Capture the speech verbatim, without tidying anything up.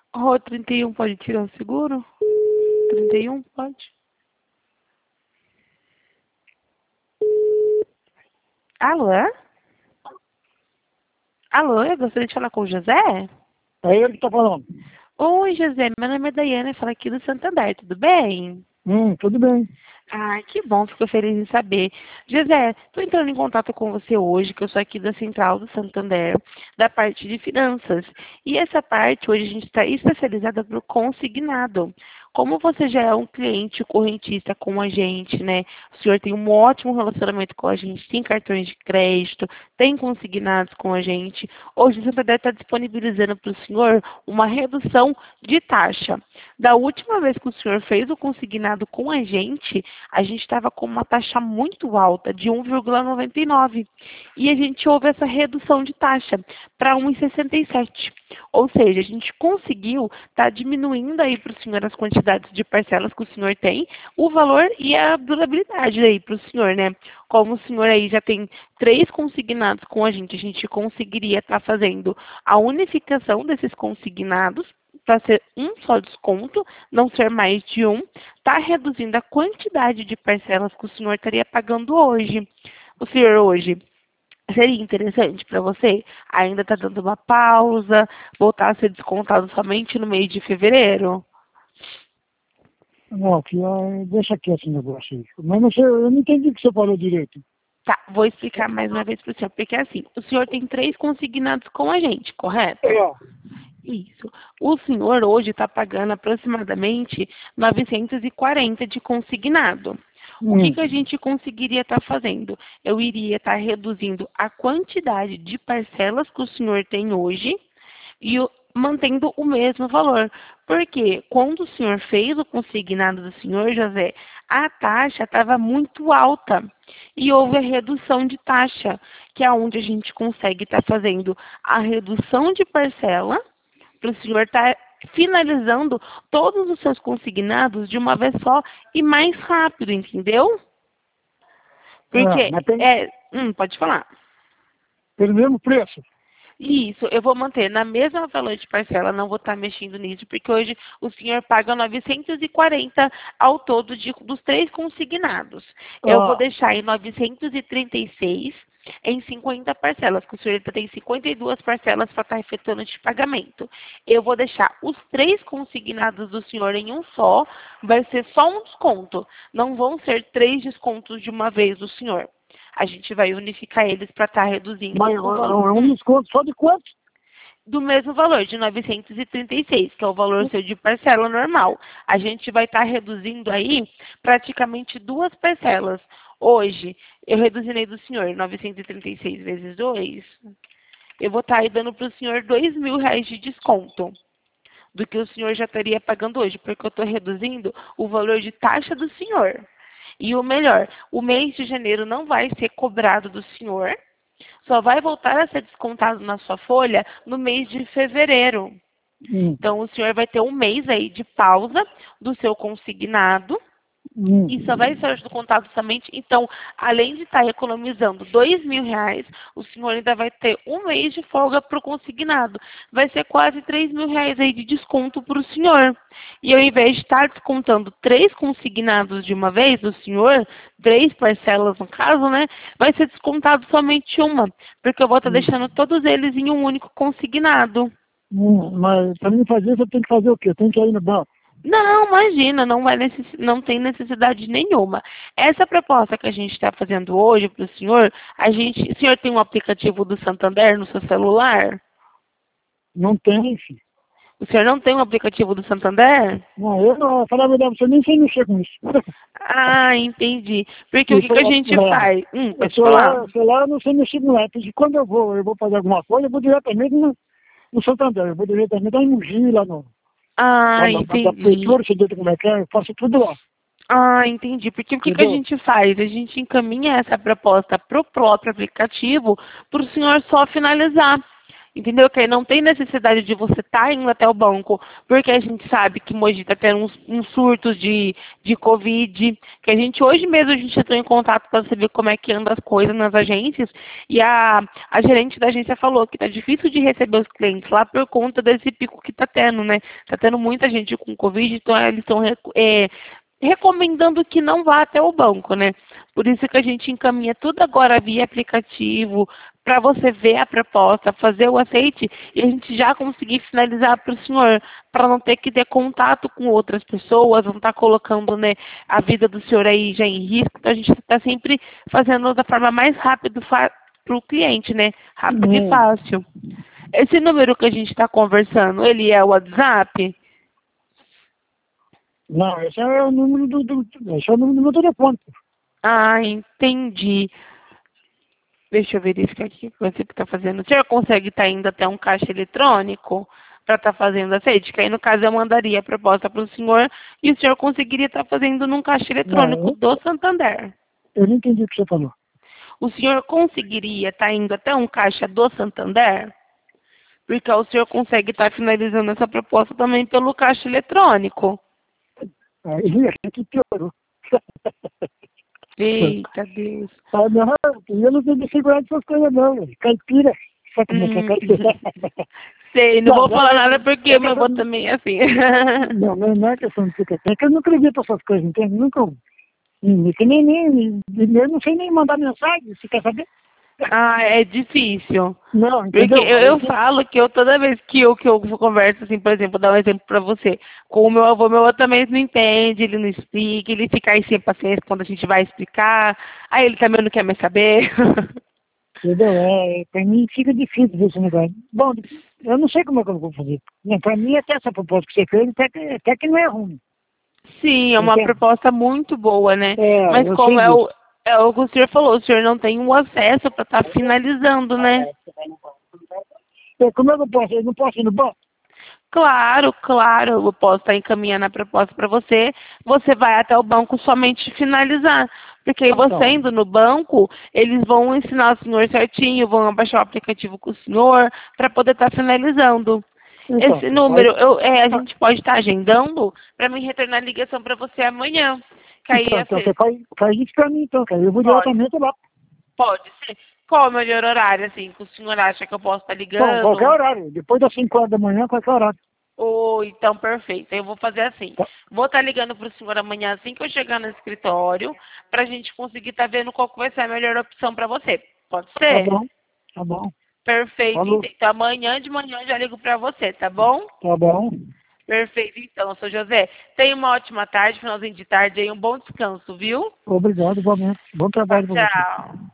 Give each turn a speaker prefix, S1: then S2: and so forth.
S1: Rua trinta e um, pode tirar o seguro? trinta e um, pode? Alô? Alô, eu gostaria de falar com o José?
S2: É ele que tá falando.
S1: Oi, José, meu nome é Daiane, eu falo aqui do Santander, tudo bem?
S2: Hum, tudo bem.
S1: Ah, que bom, fico feliz em saber. José, estou entrando em contato com você hoje, que eu sou aqui da Central do Santander, da parte de finanças. E essa parte, hoje a gente está especializada para o consignado. Como você já é um cliente correntista com a gente, né? O senhor tem um ótimo relacionamento com a gente, tem cartões de crédito, tem consignados com a gente. Hoje o Santander está disponibilizando para o senhor uma redução de taxa. Da última vez que o senhor fez o consignado com a gente, a gente estava com uma taxa muito alta, de um vírgula noventa e nove. E a gente houve essa redução de taxa para um vírgula sessenta e sete. Ou seja, a gente conseguiu estar tá diminuindo aí para o senhor as quantidades de parcelas que o senhor tem, o valor e a durabilidade aí para o senhor, né? Como o senhor aí já tem três consignados com a gente, a gente conseguiria estar tá fazendo a unificação desses consignados para ser um só desconto, não ser mais de um, está reduzindo a quantidade de parcelas que o senhor estaria pagando hoje. O senhor hoje, seria interessante para você? Ainda está dando uma pausa, voltar a ser descontado somente no mês de fevereiro?
S2: Não, que, ah, deixa aqui esse negócio aí. Mas não sei, eu não entendi o que você falou direito.
S1: Tá, vou explicar mais uma vez para o senhor, porque assim, o senhor tem três consignados com a gente, correto?
S2: É.
S1: Isso. O senhor hoje está pagando aproximadamente novecentos e quarenta de consignado. O que,
S2: Hum.
S1: que a gente conseguiria estar tá fazendo? Eu iria estar tá reduzindo a quantidade de parcelas que o senhor tem hoje e o, mantendo o mesmo valor. Porque quando o senhor fez o consignado do senhor, José, a taxa estava muito alta e houve a redução de taxa, que é onde a gente consegue estar tá fazendo a redução de parcela para o senhor estar tá finalizando todos os seus consignados de uma vez só e mais rápido, entendeu?
S2: Ah,
S1: Porque,
S2: mas tem
S1: é, hum, pode falar.
S2: pelo mesmo preço.
S1: Isso, eu vou manter na mesma valor de parcela, não vou estar mexendo nisso, porque hoje o senhor paga novecentos e quarenta ao todo de, dos três consignados. Eu vou
S2: Ah,
S1: deixar em novecentos e trinta e seis em cinquenta parcelas, que o senhor ainda tem cinquenta e duas parcelas para estar efetuando de pagamento. Eu vou deixar os três consignados do senhor em um só, vai ser só um desconto, não vão ser três descontos de uma vez do senhor. A gente vai unificar eles para estar reduzindo
S2: mas é
S1: o valor.
S2: um
S1: Hum
S2: desconto só de quanto?
S1: do mesmo valor, de novecentos e trinta e seis, que é o valor seu de parcela normal. A gente vai estar reduzindo aí praticamente duas parcelas. Hoje, eu reduzirei do senhor novecentos e trinta e seis vezes dois, eu vou estar aí dando para o senhor dois mil reais de desconto do que o senhor já estaria pagando hoje, porque eu estou reduzindo o valor de taxa do senhor. E o melhor, o mês de janeiro não vai ser cobrado do senhor, só vai voltar a ser descontado na sua folha no mês de fevereiro.
S2: Hum.
S1: Então, o senhor vai ter um mês aí de pausa do seu consignado
S2: Hum.
S1: e só vai ser descontado somente. Então, além de estar economizando dois mil reais, o senhor ainda vai ter um mês de folga para o consignado. Vai ser quase três mil reais aí de desconto para o senhor. E ao invés de estar descontando três consignados de uma vez do senhor, três parcelas no caso, né? Vai ser descontado somente uma, porque eu vou estar
S2: Hum.
S1: deixando todos eles em um único consignado.
S2: Hum. Mas para mim fazer isso eu tenho que fazer o quê? Eu tenho que ir no banco.
S1: Não, imagina, não, vai necess... não tem necessidade nenhuma. Essa proposta que a gente está fazendo hoje para o senhor, a gente, o senhor tem um aplicativo do Santander no seu celular?
S2: Não tem, filho.
S1: O senhor não tem um aplicativo do Santander?
S2: Não, eu não, falar a verdade, você nem sei mexer com isso.
S1: Ah, entendi. Porque o
S2: E
S1: que, que a
S2: celular,
S1: gente faz? Hum,
S2: é,
S1: pode falar.
S2: celular, celular eu não sei mexer com lápis. E quando eu vou, eu vou fazer alguma coisa, eu vou diretamente no, no Santander. Eu vou diretamente lá em Mogi, lá no, lá
S1: Ah,
S2: na, na, na
S1: entendi.
S2: prefeitura, você deita como é que é, eu faço tudo lá.
S1: Ah, entendi. Porque o que, que a
S2: Entendeu?
S1: gente faz? A gente encaminha essa proposta para o próprio aplicativo para o senhor só finalizar. Entendeu? Que aí não tem necessidade de você estar indo até o banco, porque a gente sabe que Mogi está tendo uns, uns surtos de, de Covid, que a gente, hoje mesmo, a gente entrou em contato para saber como é que anda as coisas nas agências, e a, a gerente da agência falou que tá difícil de receber os clientes lá por conta desse pico que tá tendo, né? Tá tendo muita gente com Covid, então eles estão é, recomendando que não vá até o banco, né? Por isso que a gente encaminha tudo agora via aplicativo, para você ver a proposta, fazer o aceite e a gente já conseguir finalizar para o senhor, para não ter que ter contato com outras pessoas, não estar tá colocando, né, a vida do senhor aí já em risco. Então a gente está sempre fazendo da forma mais rápida para o cliente, né? Rápido
S2: Uhum.
S1: e fácil. Esse número que a gente está conversando, ele é o WhatsApp?
S2: Não, esse é o número do, do, esse é o número do meu telefone.
S1: Ah, entendi. Deixa eu verificar aqui o que você está fazendo. O senhor consegue estar indo até um caixa eletrônico para estar fazendo aceite? Que aí, no caso, eu mandaria a proposta para o senhor e o senhor conseguiria estar fazendo num caixa eletrônico
S2: Não,
S1: do Santander.
S2: eu não entendi o que você falou.
S1: O senhor conseguiria estar indo até um caixa do Santander? Porque o senhor consegue estar finalizando essa proposta também pelo caixa eletrônico.
S2: Aí a gente piorou.
S1: Eita Deus.
S2: Ah, não, eu não tenho de segurar essas coisas não, velho. Caipira. Sabe como é que é
S1: Hum.
S2: caipira?
S1: Sei, não,
S2: Não,
S1: vou
S2: não,
S1: falar nada porque
S2: é
S1: meu avô
S2: questão,
S1: também é assim.
S2: não, não não é questão de ficar. É que eu não acredito nessas coisas, entende? Nunca. Nem, nem, nem, eu não sei nem mandar mensagem, você quer saber?
S1: Ah, é difícil.
S2: Não,
S1: Porque
S2: entendeu?
S1: eu,
S2: Aí
S1: eu
S2: você-
S1: falo que eu, toda vez que eu, que eu converso, assim, por exemplo, vou dar um exemplo pra você, com o meu avô, meu avô também não entende, ele não explica, ele fica aí sem paciência quando a gente vai explicar, aí ele também não quer mais saber.
S2: Entendeu? É, pra mim fica difícil ver esse negócio. Bom, eu não sei como é que eu vou fazer. Né, pra mim, até essa proposta que você fez, até que, até que não é ruim.
S1: Sim, é uma
S2: Entende?
S1: proposta muito boa, né?
S2: É,
S1: Mas
S2: eu
S1: como
S2: sei
S1: é
S2: disso.
S1: o, é o que o senhor falou, o senhor não tem o acesso para estar finalizando, né?
S2: É, como é que eu posso? Eu não posso ir no banco?
S1: Claro, claro, eu posso estar encaminhando a proposta para você. Você vai até o banco somente finalizar. Porque aí você
S2: Então,
S1: indo no banco, eles vão ensinar o senhor certinho, vão abaixar o aplicativo com o senhor para poder estar finalizando.
S2: então,
S1: Esse
S2: aí,
S1: número, eu, é, a
S2: ah,
S1: gente pode estar agendando para mim retornar a ligação para você amanhã. Que aí
S2: então,
S1: ia
S2: então
S1: ser.
S2: você faz, faz isso pra mim, então, cara. Eu vou
S1: Pode,
S2: diretamente lá.
S1: pode ser. Qual é o melhor horário, assim, que o senhor acha que eu posso estar
S2: Bom, qualquer
S1: ligando?
S2: horário. Depois das cinco horas da manhã, qualquer horário.
S1: Ou então, perfeito. Eu vou fazer assim.
S2: Tá,
S1: Vou estar ligando para o senhor amanhã assim que eu chegar no escritório, para a gente conseguir estar vendo qual que vai ser a melhor opção para você. Pode
S2: tá
S1: ser?
S2: bom, tá bom.
S1: Perfeito.
S2: Falou,
S1: Então, amanhã de manhã eu já ligo para você, tá bom?
S2: tá bom.
S1: Perfeito. Então, sou José. Tenha uma ótima tarde, finalzinho de tarde aí, um bom descanso, viu?
S2: Obrigado, igualmente. Bom
S1: Tchau,
S2: trabalho pra você.
S1: tchau.